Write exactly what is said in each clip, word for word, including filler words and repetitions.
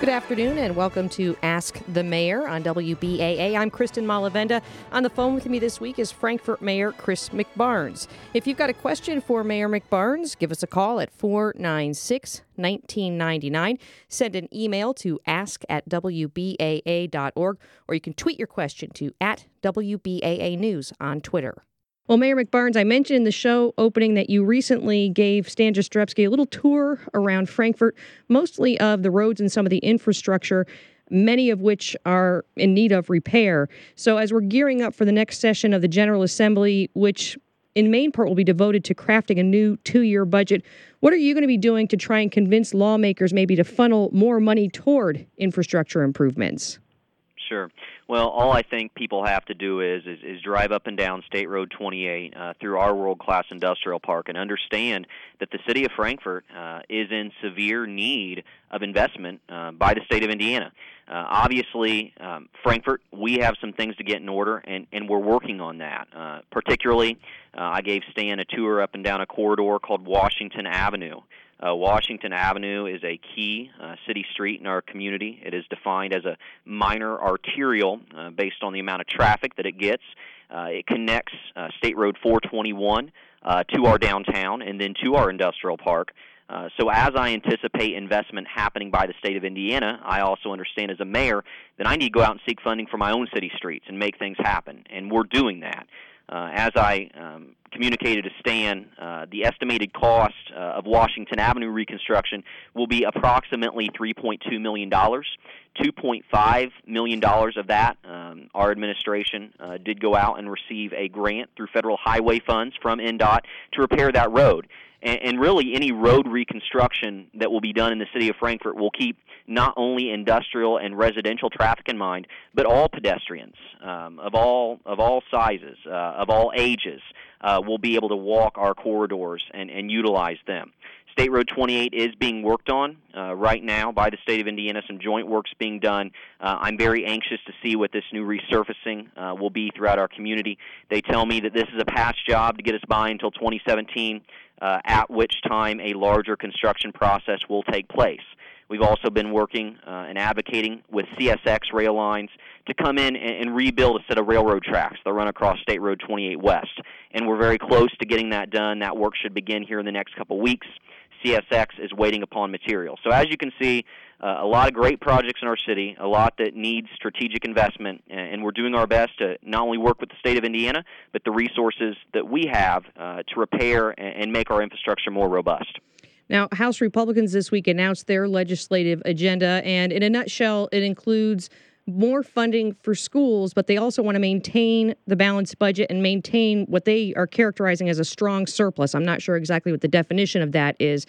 Good afternoon and welcome to Ask the Mayor on W B A A. I'm Kristen Malavenda. On the phone with me this week is Frankfort Mayor Chris McBarnes. If you've got a question for Mayor McBarnes, give us a call at four nine six, one nine nine nine. Send an email to ask at w b a a dot org, or you can tweet your question to at W B A A News on Twitter. Well, Mayor McBarnes, I mentioned in the show opening that you recently gave Stan Jastrzebski a little tour around Frankfort, mostly of the roads and some of the infrastructure, many of which are in need of repair. So as we're gearing up for the next session of the General Assembly, which in main part will be devoted to crafting a new two-year budget, what are you going to be doing to try and convince lawmakers maybe to funnel more money toward infrastructure improvements? Sure. Well, all I think people have to do is is, is drive up and down State Road twenty-eight uh, through our world-class industrial park and understand that the city of Frankfort uh, is in severe need of investment uh, by the state of Indiana. Uh, obviously, um, Frankfort, we have some things to get in order, and, and we're working on that. Uh, particularly, uh, I gave Stan a tour up and down a corridor called Washington Avenue. Uh, Washington Avenue is a key uh, city street in our community. It is defined as a minor arterial uh, based on the amount of traffic that it gets. Uh, it connects uh, State Road four twenty-one uh, to our downtown and then to our industrial park. Uh, so as I anticipate investment happening by the state of Indiana, I also understand as a mayor that I need to go out and seek funding for my own city streets and make things happen, and we're doing that. Uh, as I um, communicated to Stan, uh, the estimated cost uh, of Washington Avenue reconstruction will be approximately three point two million dollars. two point five million dollars of that, um, our administration uh, did go out and receive a grant through federal highway funds from N D O T to repair that road. And, and really, any road reconstruction that will be done in the city of Frankfort will keep not only industrial and residential traffic in mind, but all pedestrians um, of all of all sizes, uh, of all ages, uh, will be able to walk our corridors and, and utilize them. State Road twenty-eight is being worked on uh, right now by the state of Indiana. Some joint work's being done. Uh, I'm very anxious to see what this new resurfacing uh, will be throughout our community. They tell me that this is a past job to get us by until twenty seventeen, uh, at which time a larger construction process will take place. We've also been working uh, and advocating with C S X rail lines to come in and, and rebuild a set of railroad tracks that run across State Road twenty-eight West. And we're very close to getting that done. That work should begin here in the next couple weeks. C S X is waiting upon material. So as you can see, uh, a lot of great projects in our city, a lot that needs strategic investment, and we're doing our best to not only work with the state of Indiana, but the resources that we have uh, to repair and make our infrastructure more robust. Now, House Republicans this week announced their legislative agenda, and in a nutshell, it includes more funding for schools, but they also want to maintain the balanced budget and maintain what they are characterizing as a strong surplus. I'm not sure exactly what the definition of that is.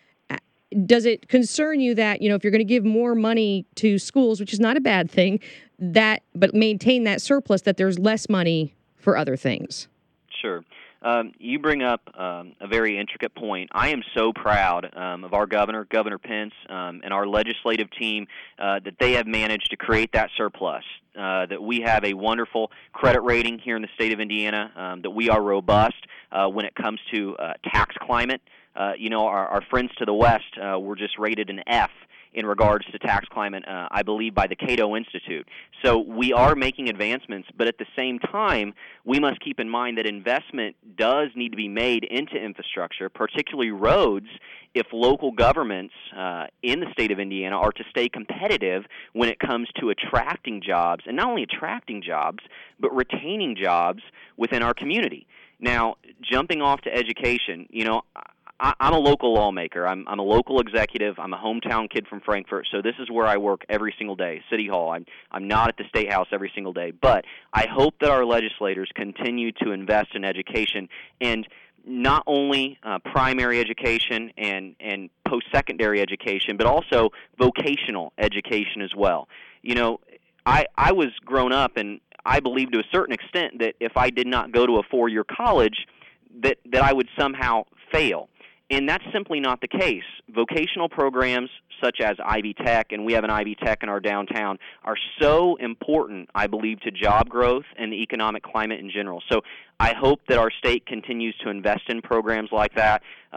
Does it concern you that, you know, if you're going to give more money to schools, which is not a bad thing, that but maintain that surplus, that there's less money for other things? Sure. Um, you bring up um, a very intricate point. I am so proud um, of our governor, Governor Pence, um, and our legislative team uh, that they have managed to create that surplus, uh, that we have a wonderful credit rating here in the state of Indiana, um, that we are robust uh, when it comes to uh, tax climate. Uh, you know, our, our friends to the west uh, were just rated an F in regards to tax climate, uh, I believe, by the Cato Institute. So we are making advancements, but at the same time, we must keep in mind that investment does need to be made into infrastructure, particularly roads, if local governments uh, in the state of Indiana are to stay competitive when it comes to attracting jobs, and not only attracting jobs, but retaining jobs within our community. Now, jumping off to education, you know, I'm a local lawmaker. I'm, I'm a local executive. I'm a hometown kid from Frankfort, so this is where I work every single day, City Hall. I'm, I'm not at the State House every single day, but I hope that our legislators continue to invest in education, and not only uh, primary education and, and post-secondary education, but also vocational education as well. You know, I, I was grown up, and I believe to a certain extent that if I did not go to a four-year college, that, that I would somehow fail. And that's simply not the case. Vocational programs such as Ivy Tech, and we have an Ivy Tech in our downtown, are so important, I believe, to job growth and the economic climate in general. So I hope that our state continues to invest in programs like that. Uh,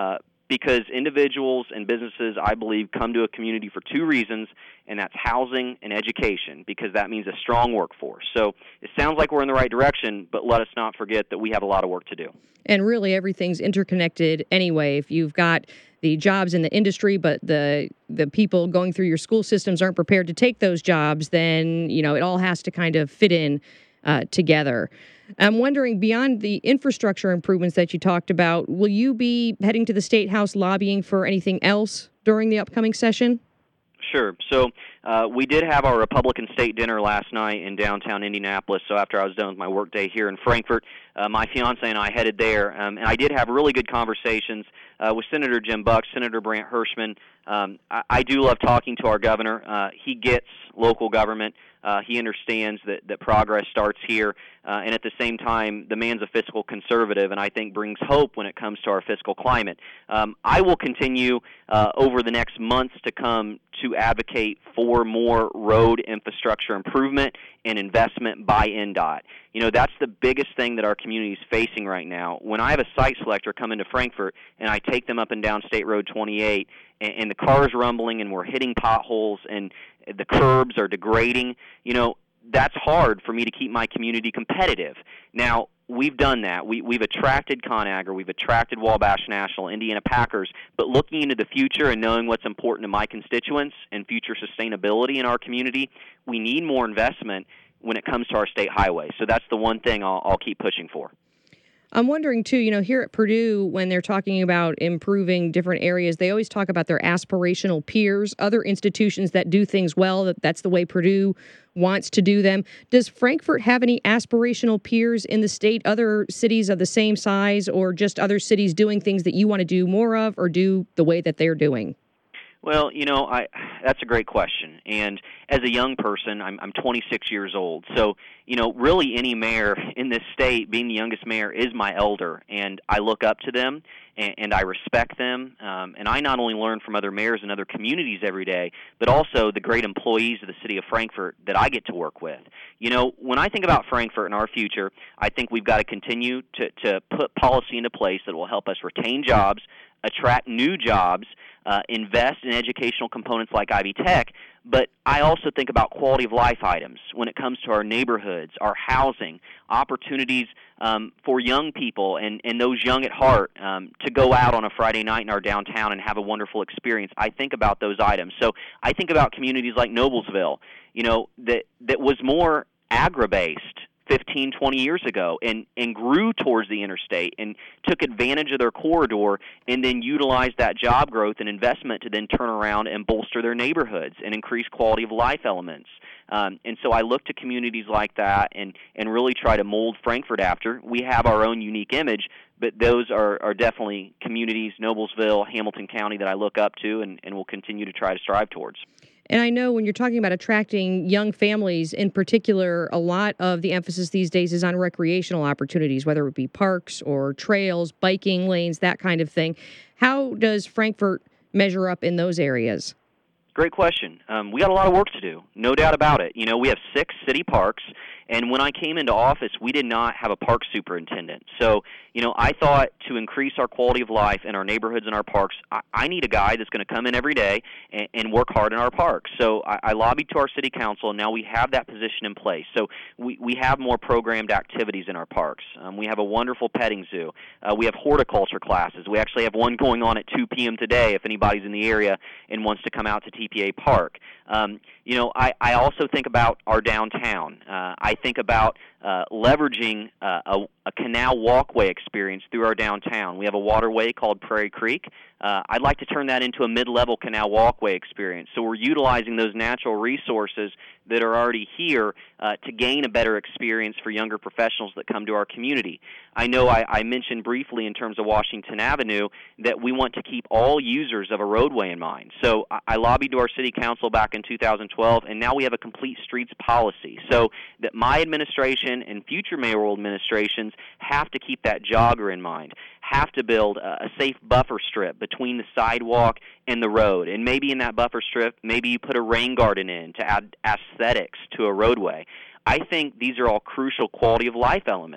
because individuals and businesses, I believe, come to a community for two reasons, and that's housing and education, because that means a strong workforce. So it sounds like we're in the right direction, but let us not forget that we have a lot of work to do. And really, everything's interconnected anyway. If you've got the jobs in the industry, but the the people going through your school systems aren't prepared to take those jobs, then, you know, it all has to kind of fit in uh, together. I'm wondering, beyond the infrastructure improvements that you talked about, will you be heading to the State House lobbying for anything else during the upcoming session? Sure. So uh, we did have our Republican state dinner last night in downtown Indianapolis. So after I was done with my work day here in Frankfort, uh, my fiance and I headed there. Um, and I did have really good conversations uh, with Senator Jim Bucks, Senator Brant Hirschman. Um, I, I do love talking to our governor. Uh, he gets local government. Uh, he understands that, that progress starts here, uh, and at the same time, the man's a fiscal conservative, and I think brings hope when it comes to our fiscal climate. Um, I will continue uh, over the next months to come to advocate for more road infrastructure improvement and investment by N D O T. You know, that's the biggest thing that our community is facing right now. When I have a site selector come into Frankfort and I take them up and down State Road twenty-eight, and, and the car's rumbling and we're hitting potholes and the curbs are degrading, you know, that's hard for me to keep my community competitive. Now, we've done that. We, we've attracted ConAgra, we've attracted Wabash National, Indiana Packers, but looking into the future and knowing what's important to my constituents and future sustainability in our community, we need more investment when it comes to our state highways. So that's the one thing I'll, I'll keep pushing for. I'm wondering, too, you know, here at Purdue, when they're talking about improving different areas, they always talk about their aspirational peers, other institutions that do things well, that that's the way Purdue wants to do them. Does Frankfort have any aspirational peers in the state, other cities of the same size, or just other cities doing things that you want to do more of or do the way that they're doing? Well, you know, I that's a great question. And as a young person, I'm I'm twenty-six years old. So, you know, really any mayor in this state, being the youngest mayor, is my elder. And I look up to them, and, and I respect them. Um, and I not only learn from other mayors and other communities every day, but also the great employees of the city of Frankfort that I get to work with. You know, when I think about Frankfort and our future, I think we've got to continue to, to put policy into place that will help us retain jobs, attract new jobs, Uh, invest in educational components like Ivy Tech, but I also think about quality of life items when it comes to our neighborhoods, our housing, opportunities um, for young people and, and those young at heart um, to go out on a Friday night in our downtown and have a wonderful experience. I think about those items. So I think about communities like Noblesville, you know, that, that was more agri-based fifteen, twenty years ago and, and grew towards the interstate and took advantage of their corridor and then utilized that job growth and investment to then turn around and bolster their neighborhoods and increase quality of life elements. Um, and so I look to communities like that and, and really try to mold Frankfort after. We have our own unique image, but those are, are definitely communities, Noblesville, Hamilton County, that I look up to and, and will continue to try to strive towards. And I know when you're talking about attracting young families in particular, a lot of the emphasis these days is on recreational opportunities, whether it be parks or trails, biking lanes, that kind of thing. How does Frankfort measure up in those areas? Great question. Um, we got a lot of work to do, no doubt about it. You know, we have six city parks, and when I came into office, we did not have a park superintendent. So, you know, I thought to increase our quality of life in our neighborhoods and our parks, I, I need a guy that's going to come in every day and, and work hard in our parks. So I, I lobbied to our city council, and now we have that position in place. So we, we have more programmed activities in our parks. Um, we have a wonderful petting zoo. Uh, we have horticulture classes. We actually have one going on at two p.m. today if anybody's in the area and wants to come out to T P A Park. Um, you know, I, I also think about our downtown. Uh, I think about uh, leveraging uh, a, a canal walkway experience through our downtown. We have a waterway called Prairie Creek. Uh, I'd like to turn that into a mid-level canal walkway experience. So we're utilizing those natural resources that are already here uh, to gain a better experience for younger professionals that come to our community. I know I, I mentioned briefly in terms of Washington Avenue that we want to keep all users of a roadway in mind. So I, I lobbied to our city council back in two thousand twelve, and now we have a complete streets policy so that my administration and future mayoral administrations have to keep that jogger in mind, have to build a, a safe buffer strip between the sidewalk and the road. And maybe in that buffer strip, maybe you put a rain garden in to add aesthetics to a roadway. I think these are all crucial quality of life elements.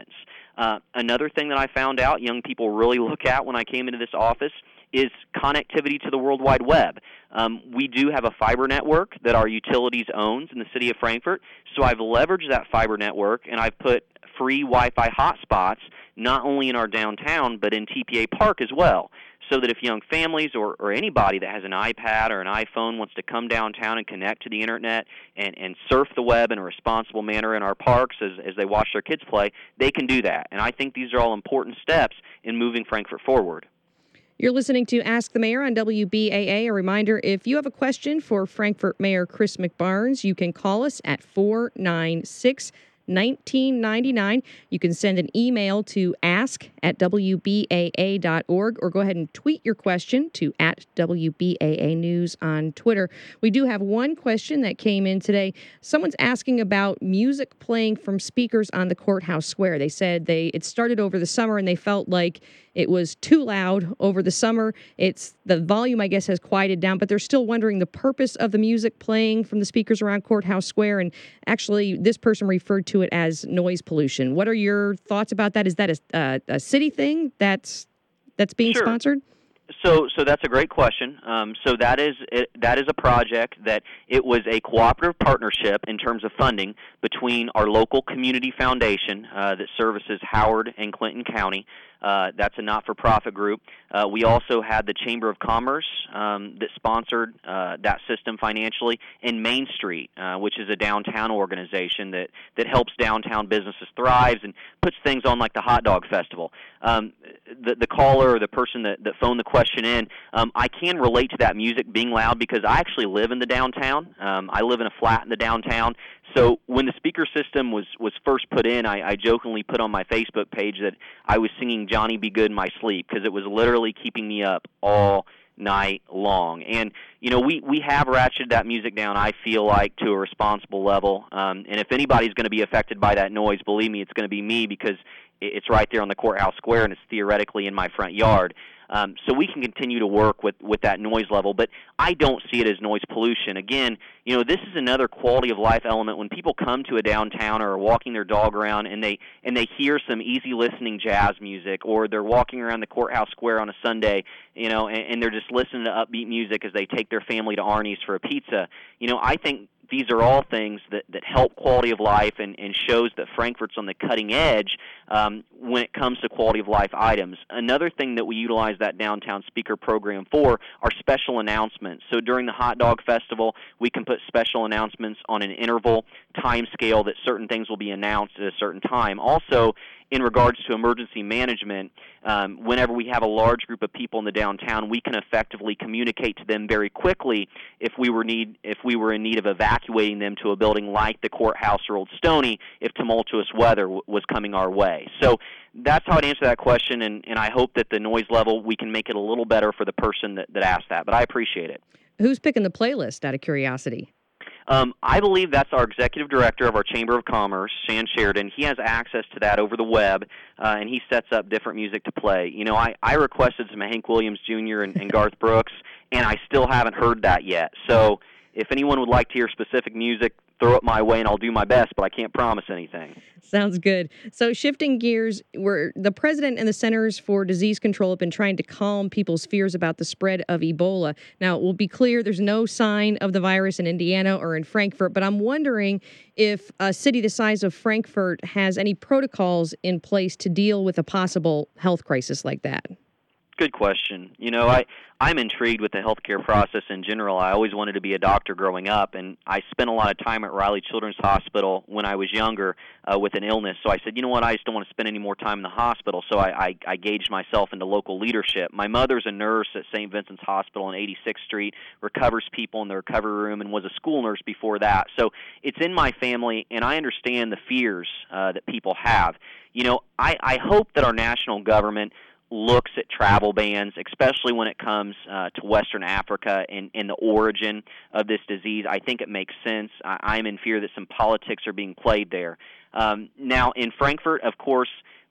Uh, another thing that I found out young people really look at when I came into this office is connectivity to the World Wide Web. Um, we do have a fiber network that our utilities owns in the city of Frankfort, so I've leveraged that fiber network, and I've put free Wi-Fi hotspots not only in our downtown but in T P A Park as well, so that if young families or, or anybody that has an iPad or an iPhone wants to come downtown and connect to the Internet and, and surf the web in a responsible manner in our parks as, as they watch their kids play, they can do that. And I think these are all important steps in moving Frankfort forward. You're listening to Ask the Mayor on W B A A. A reminder, if you have a question for Frankfort Mayor Chris McBarnes, you can call us at four nine six, one nine nine nine. You can send an email to ask at W B A A dot org or go ahead and tweet your question to at W B A A News on Twitter. We do have one question that came in today. Someone's asking about music playing from speakers on the courthouse square. They said they it started over the summer and they felt like it was too loud over the summer. It's the volume, I guess, has quieted down, but they're still wondering the purpose of the music playing from the speakers around Courthouse Square. And actually, this person referred to it as noise pollution. What are your thoughts about that? Is that a, a, a city thing that's that's being Sure. sponsored? So, so that's a great question. Um, so that is it, that is a project that it was a cooperative partnership in terms of funding between our local community foundation uh, that services Howard and Clinton County. Uh, that's a not-for-profit group. Uh, we also had the Chamber of Commerce um, that sponsored uh, that system financially, and Main Street, uh, which is a downtown organization that, that helps downtown businesses thrive and puts things on like the Hot Dog Festival. Um, the, the caller or the person that, that phoned the question in, um, I can relate to that music being loud because I actually live in the downtown. Um, I live in a flat in the downtown. So when the speaker system was, was first put in, I, I jokingly put on my Facebook page that I was singing Johnny Be Good in my sleep because it was literally keeping me up all night long. And, you know, we, we have ratcheted that music down, I feel like, to a responsible level. Um, and if anybody's going to be affected by that noise, believe me, it's going to be me because it's right there on the courthouse square and it's theoretically in my front yard. Um, so we can continue to work with, with that noise level, but I don't see it as noise pollution. Again, you know, this is another quality of life element. When people come to a downtown or are walking their dog around and they and they hear some easy listening jazz music, or they're walking around the courthouse square on a Sunday, you know, and, and they're just listening to upbeat music as they take their family to Arnie's for a pizza. You know, I think these are all things that, that help quality of life and, and shows that Frankfort's on the cutting edge um, when it comes to quality of life items. Another thing that we utilize that downtown speaker program for are special announcements. So during the Hot Dog Festival, we can put special announcements on an interval time scale that certain things will be announced at a certain time. Also, in regards to emergency management, um, whenever we have a large group of people in the downtown, we can effectively communicate to them very quickly if we were need if we were in need of evacuating them to a building like the courthouse or Old Stony if tumultuous weather w- was coming our way. So that's how I'd answer that question, and, and I hope that the noise level, we can make it a little better for the person that, that asked that, but I appreciate it. Who's picking the playlist, out of curiosity? Um, I believe that's our executive director of our Chamber of Commerce, Shan Sheridan. He has access to that over the web, uh, and he sets up different music to play. You know, I, I requested some Hank Williams Junior and, and Garth Brooks, and I still haven't heard that yet. So if anyone would like to hear specific music, throw it my way, and I'll do my best, but I can't promise anything. Sounds good. So shifting gears, where the president and the Centers for Disease Control have been trying to calm people's fears about the spread of Ebola. Now, it will be clear there's no sign of the virus in Indiana or in Frankfort, but I'm wondering if a city the size of Frankfort has any protocols in place to deal with a possible health crisis like that. Good question. You know, I, I'm intrigued with the healthcare process in general. I always wanted to be a doctor growing up, and I spent a lot of time at Riley Children's Hospital when I was younger uh, with an illness. So I said, you know what, I just don't want to spend any more time in the hospital. So I, I, I gauged myself into local leadership. My mother's a nurse at Saint Vincent's Hospital on eighty-sixth Street, recovers people in the recovery room, and was a school nurse before that. So it's in my family, and I understand the fears uh, that people have. You know, I, I hope that our national government looks at travel bans, especially when it comes uh, to Western Africa and, and the origin of this disease. I think it makes sense. I, I'm in fear that some politics are being played there. Um, now, in Frankfort, of course,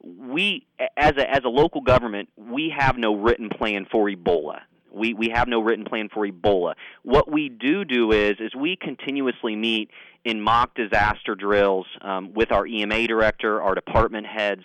we, as a, as a local government, we have no written plan for Ebola. We, we have no written plan for Ebola. What we do do is, is we continuously meet in mock disaster drills um, with our E M A director, our department heads,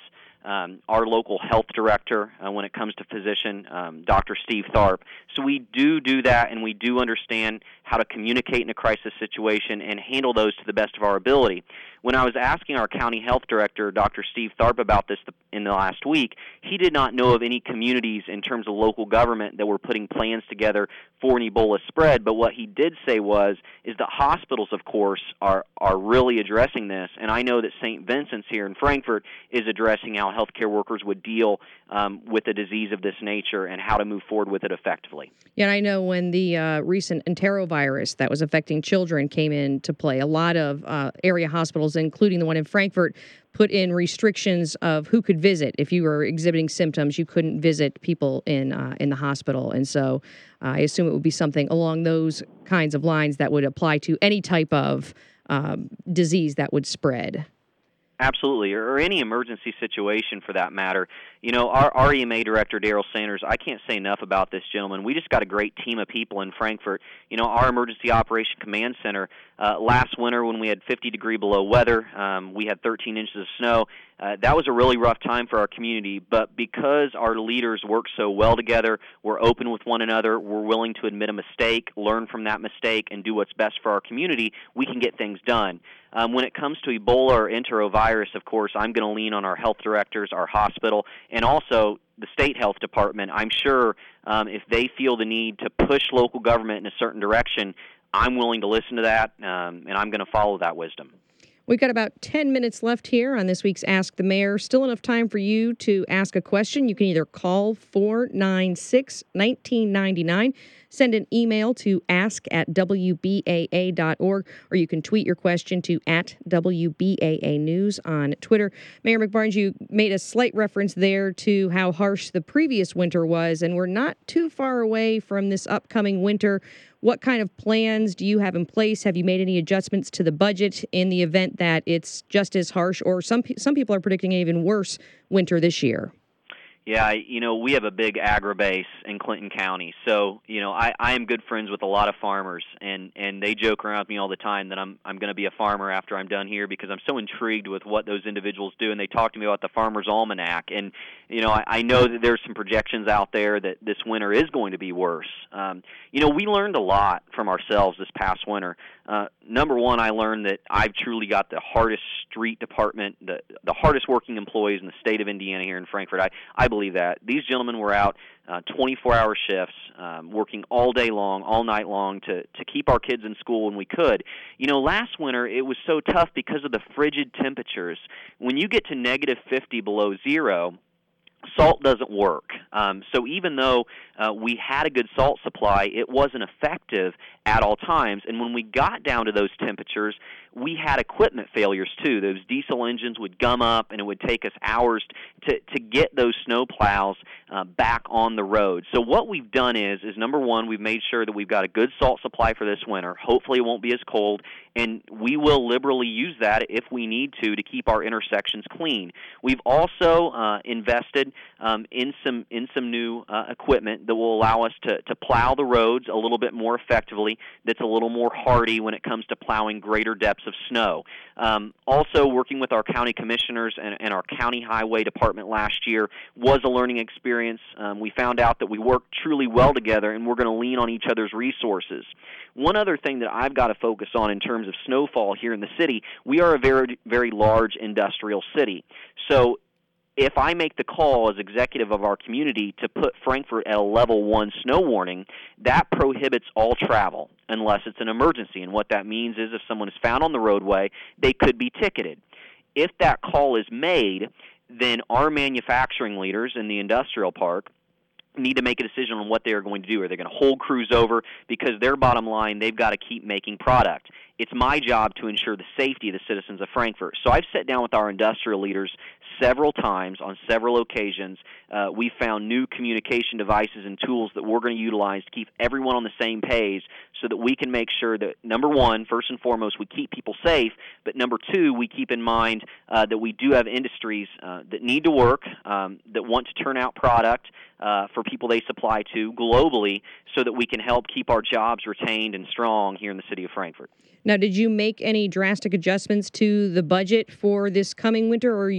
um, our local health director uh, when it comes to physician, um, Doctor Steve Tharp. So we do do that, and we do understand how to communicate in a crisis situation and handle those to the best of our ability. When I was asking our county health director, Doctor Steve Tharp, about this in the last week, he did not know of any communities in terms of local government that were putting plans together for an Ebola spread. But what he did say was is that hospitals, of course, are, are really addressing this. And I know that Saint Vincent's here in Frankfort is addressing how healthcare workers would deal um, with a disease of this nature and how to move forward with it effectively. Yeah, and I know when the uh, recent enterovirus that was affecting children came into play, a lot of uh, area hospitals, including the one in Frankfort, put in restrictions of who could visit. If you were exhibiting symptoms, you couldn't visit people in uh, in the hospital. And so uh, I assume it would be something along those kinds of lines that would apply to any type of um, disease that would spread. Absolutely, or any emergency situation for that matter. You know, our R E M A director, Daryl Sanders, I can't say enough about this gentleman. We just got a great team of people in Frankfort. You know, our Emergency Operation Command Center, uh, last winter when we had fifty degree below weather, um, we had thirteen inches of snow. Uh, that was a really rough time for our community, but because our leaders work so well together, we're open with one another, we're willing to admit a mistake, learn from that mistake, and do what's best for our community, we can get things done. Um, when it comes to Ebola or enterovirus, of course, I'm going to lean on our health directors, our hospital, and also the state health department. I'm sure um, if they feel the need to push local government in a certain direction, I'm willing to listen to that, um, and I'm going to follow that wisdom. We've got about ten minutes left here on this week's Ask the Mayor. Still enough time for you to ask a question. You can either call four nine six, one nine nine nine, send an email to ask at w b a a dot org, or you can tweet your question to at W B A A News on Twitter. Mayor McBarnes, you made a slight reference there to how harsh the previous winter was, and we're not too far away from this upcoming winter. What kind of plans do you have in place? Have you made any adjustments to the budget in the event that it's just as harsh, or some some people are predicting an even worse winter this year? Yeah, you know, we have a big agri-base in Clinton County. So, you know, I, I am good friends with a lot of farmers, and, and they joke around with me all the time that I'm I'm going to be a farmer after I'm done here because I'm so intrigued with what those individuals do. And they talk to me about the Farmer's Almanac. And, you know, I, I know that there's some projections out there that this winter is going to be worse. Um, you know, we learned a lot from ourselves this past winter. Uh, number one, I learned that I've truly got the hardest street department, the the hardest working employees in the state of Indiana here in Frankfort. I, I believe that. These gentlemen were out uh, twenty-four hour shifts, um, working all day long, all night long to, to keep our kids in school when we could. You know, last winter it was so tough because of the frigid temperatures. When you get to negative fifty below zero, salt doesn't work. Um, so even though uh, we had a good salt supply, it wasn't effective at all times. And when we got down to those temperatures, we had equipment failures too. Those diesel engines would gum up, and it would take us hours to, to get those snow plows uh, back on the road. So what we've done is, is number one, we've made sure that we've got a good salt supply for this winter. Hopefully it won't be as cold, and we will liberally use that if we need to to keep our intersections clean. We've also uh, invested um, in some in some new uh, equipment that will allow us to, to plow the roads a little bit more effectively, that's a little more hardy when it comes to plowing greater depths of snow. Um, also, working with our county commissioners and, and our county highway department last year was a learning experience. Um, we found out that we work truly well together, and we're going to lean on each other's resources. One other thing that I've got to focus on in terms of snowfall here in the city, we are a very, very large industrial city. So if I make the call as executive of our community to put Frankfort at a level one snow warning, that prohibits all travel unless it's an emergency. And what that means is if someone is found on the roadway, they could be ticketed. If that call is made, then our manufacturing leaders in the industrial park need to make a decision on what they are going to do. Are they going to hold crews over? Because their bottom line, they've got to keep making product. It's my job to ensure the safety of the citizens of Frankfort. So I've sat down with our industrial leaders several times on several occasions. Uh, we found new communication devices and tools that we're going to utilize to keep everyone on the same page so that we can make sure that, number one, first and foremost, we keep people safe, but number two, we keep in mind uh, that we do have industries uh, that need to work, um, that want to turn out product uh, for people they supply to globally so that we can help keep our jobs retained and strong here in the city of Frankfort. Now, did you make any drastic adjustments to the budget for this coming winter, or you're just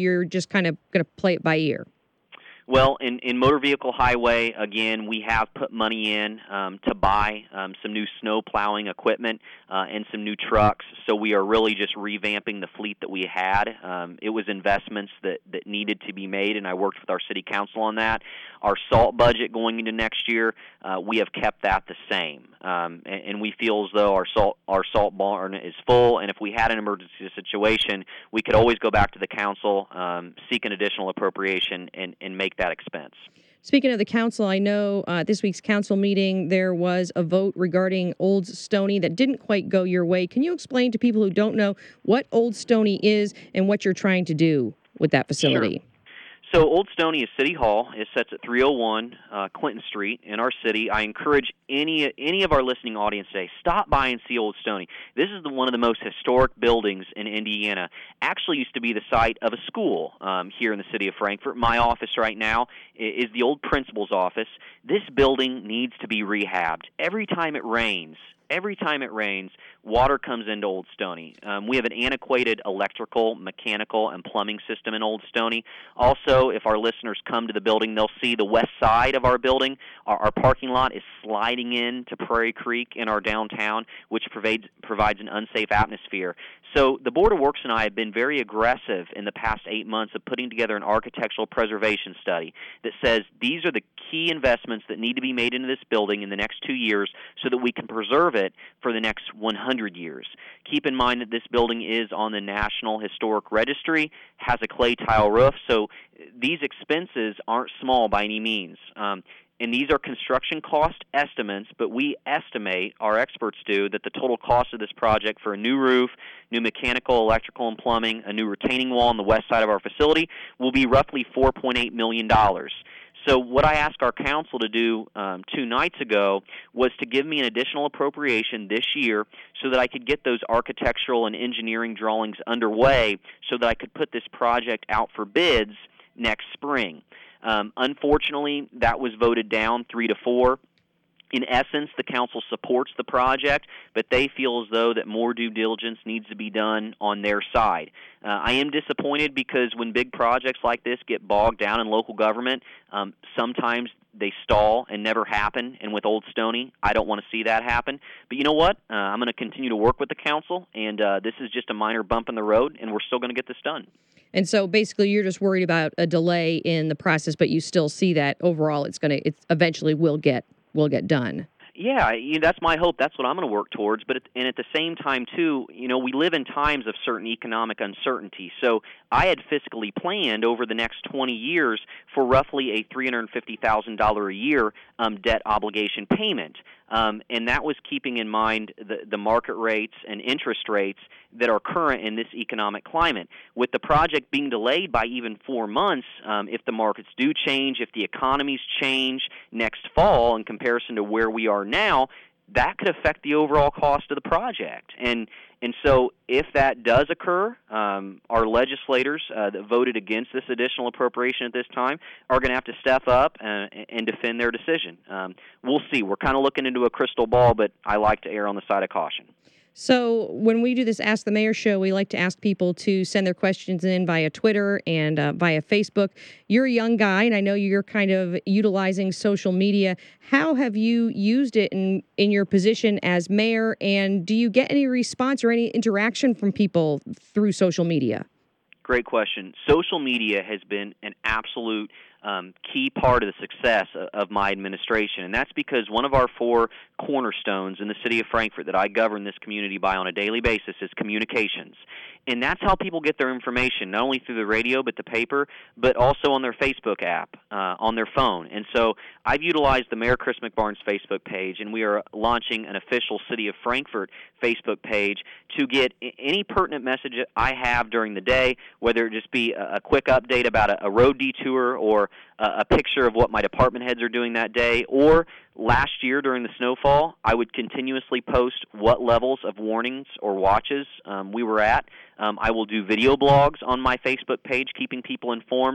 just kind of going to play it by ear? Well, in, in motor vehicle highway, again, we have put money in um, to buy um, some new snow plowing equipment uh, and some new trucks. So we are really just revamping the fleet that we had. Um, it was investments that, that needed to be made, and I worked with our city council on that. Our salt budget going into next year, uh, we have kept that the same, um, and, and we feel as though our salt our salt barn is full. And if we had an emergency situation, we could always go back to the council, um, seek an additional appropriation, and, and make that expense. Speaking of the council, I know uh, this week's council meeting there was a vote regarding Old Stony that didn't quite go your way. Can you explain to people who don't know what Old Stony is and what you're trying to do with that facility? Sure. So Old Stony is City Hall. It sits at three oh one uh, Clinton Street in our city. I encourage any any of our listening audience today, stop by and see Old Stony. This is the, one of the most historic buildings in Indiana. Actually used to be the site of a school um, here in the city of Frankfort. My office right now is the old principal's office. This building needs to be rehabbed. Every time it rains, Every time it rains, water comes into Old Stony. Um, we have an antiquated electrical, mechanical, and plumbing system in Old Stony. Also, if our listeners come to the building, they'll see the west side of our building. Our, our parking lot is sliding in to Prairie Creek in our downtown, which provides, provides an unsafe atmosphere. So the Board of Works and I have been very aggressive in the past eight months of putting together an architectural preservation study that says these are the key investments that need to be made into this building in the next two years so that we can preserve it for the next one hundred years. Keep in mind that this building is on the National Historic Registry, has a clay tile roof, so these expenses aren't small by any means. Um, And these are construction cost estimates, but we estimate, our experts do, that the total cost of this project for a new roof, new mechanical, electrical, and plumbing, a new retaining wall on the west side of our facility will be roughly four point eight million dollars. So what I asked our council to do um, two nights ago was to give me an additional appropriation this year so that I could get those architectural and engineering drawings underway so that I could put this project out for bids next spring. Um, unfortunately, that was voted down three to four. In essence, the council supports the project, but they feel as though that more due diligence needs to be done on their side. Uh, I am disappointed because when big projects like this get bogged down in local government, um, sometimes they stall and never happen. And with Old Stony, I don't want to see that happen. But you know what? Uh, I'm going to continue to work with the council, and uh, this is just a minor bump in the road, and we're still going to get this done. And so basically you're just worried about a delay in the process, but you still see that overall it's going to, it eventually will get will get done. Yeah, you know, that's my hope. That's what I'm going to work towards. But at, and at the same time, too, you know, we live in times of certain economic uncertainty. So I had fiscally planned over the next twenty years for roughly a three hundred fifty thousand dollars a year um, debt obligation payment. Um, and that was keeping in mind the, the market rates and interest rates that are current in this economic climate. With the project being delayed by even four months, um, if the markets do change, if the economies change next fall in comparison to where we are now, that could affect the overall cost of the project. And and so if that does occur, um, our legislators uh, that voted against this additional appropriation at this time are going to have to step up and, and defend their decision. Um, we'll see. We're kind of looking into a crystal ball, but I like to err on the side of caution. So when we do this Ask the Mayor show, we like to ask people to send their questions in via Twitter and uh, via Facebook. You're a young guy, and I know you're kind of utilizing social media. How have you used it in, in your position as mayor, and do you get any response or any interaction from people through social media? Great question. Social media has been an absolute Um, key part of the success of my administration, and that's because one of our four cornerstones in the city of Frankfort that I govern this community by on a daily basis is communications. And that's how people get their information, not only through the radio but the paper, but also on their Facebook app, uh, on their phone. And so I've utilized the Mayor Chris McBarnes Facebook page, and we are launching an official City of Frankfort Facebook page to get any pertinent message that I have during the day, whether it just be a, a quick update about a, a road detour or a, a picture of what my department heads are doing that day, or last year during the snowfall, I would continuously post what levels of warnings or watches um, we were at. Um, I will do video blogs on my Facebook page, keeping people informed.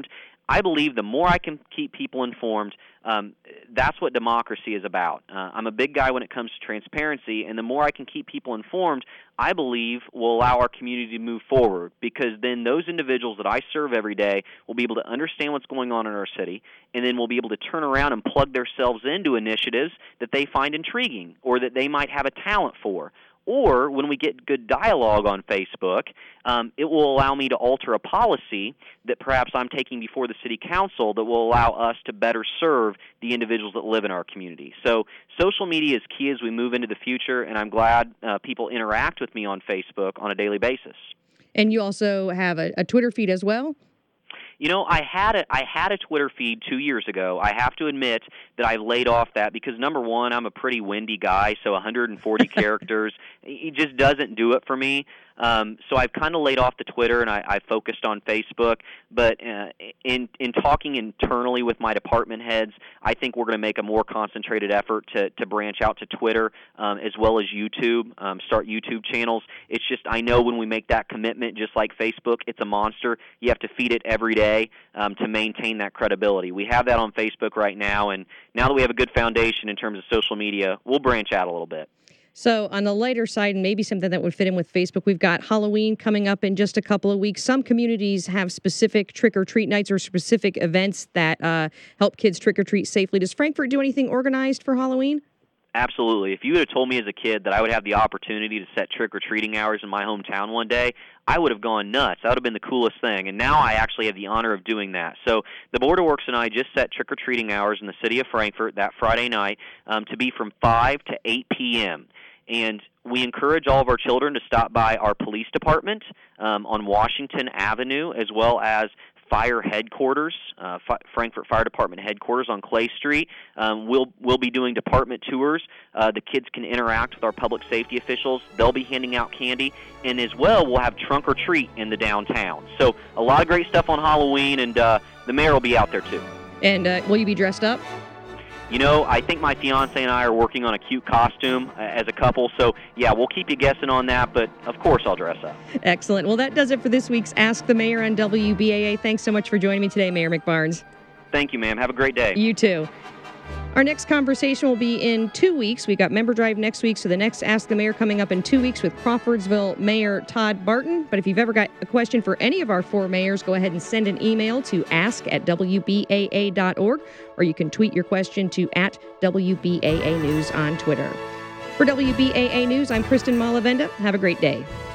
I believe the more I can keep people informed, um, that's what democracy is about. Uh, I'm a big guy when it comes to transparency, and the more I can keep people informed, I believe will allow our community to move forward, because then those individuals that I serve every day will be able to understand what's going on in our city, and then will be able to turn around and plug themselves into initiatives that they find intriguing or that they might have a talent for. Or when we get good dialogue on Facebook, um, it will allow me to alter a policy that perhaps I'm taking before the city council that will allow us to better serve the individuals that live in our community. So social media is key as we move into the future, and I'm glad uh, people interact with me on Facebook on a daily basis. And you also have a, a Twitter feed as well? You know, I had a I had a Twitter feed two years ago. I have to admit that I laid off that because, number one, I'm a pretty windy guy, so one hundred forty characters, it just doesn't do it for me. Um, so I've kind of laid off the Twitter, and I, I focused on Facebook. But uh, in in talking internally with my department heads, I think we're going to make a more concentrated effort to, to branch out to Twitter um, as well as YouTube, um, start YouTube channels. It's just I know when we make that commitment, just like Facebook, it's a monster. You have to feed it every day um, to maintain that credibility. We have that on Facebook right now, and now that we have a good foundation in terms of social media, we'll branch out a little bit. So on the lighter side, and maybe something that would fit in with Facebook, we've got Halloween coming up in just a couple of weeks. Some communities have specific trick-or-treat nights or specific events that uh, help kids trick-or-treat safely. Does Frankfort do anything organized for Halloween? Absolutely. If you would have told me as a kid that I would have the opportunity to set trick-or-treating hours in my hometown one day, I would have gone nuts. That would have been the coolest thing. And now I actually have the honor of doing that. So the Board of Works and I just set trick-or-treating hours in the city of Frankfort that Friday night um, to be from five to eight p.m., and we encourage all of our children to stop by our police department um, on Washington Avenue, as well as fire headquarters, uh, F- Frankfort Fire Department headquarters on Clay Street. Um, we'll we'll be doing department tours. Uh, the kids can interact with our public safety officials. They'll be handing out candy, and as well, we'll have trunk or treat in the downtown. So a lot of great stuff on Halloween, and uh, the mayor will be out there too. And uh, will you be dressed up? You know, I think my fiance and I are working on a cute costume uh, as a couple, so yeah, we'll keep you guessing on that, but of course I'll dress up. Excellent. Well, that does it for this week's Ask the Mayor on W B A A. Thanks so much for joining me today, Mayor McBarnes. Thank you, ma'am. Have a great day. You too. Our next conversation will be in two weeks. We got Member Drive next week, so the next Ask the Mayor coming up in two weeks with Crawfordsville Mayor Todd Barton. But if you've ever got a question for any of our four mayors, go ahead and send an email to ask at W B A A dot org, or you can tweet your question to at W B A A News on Twitter. For W B A A News, I'm Kristen Malavenda. Have a great day.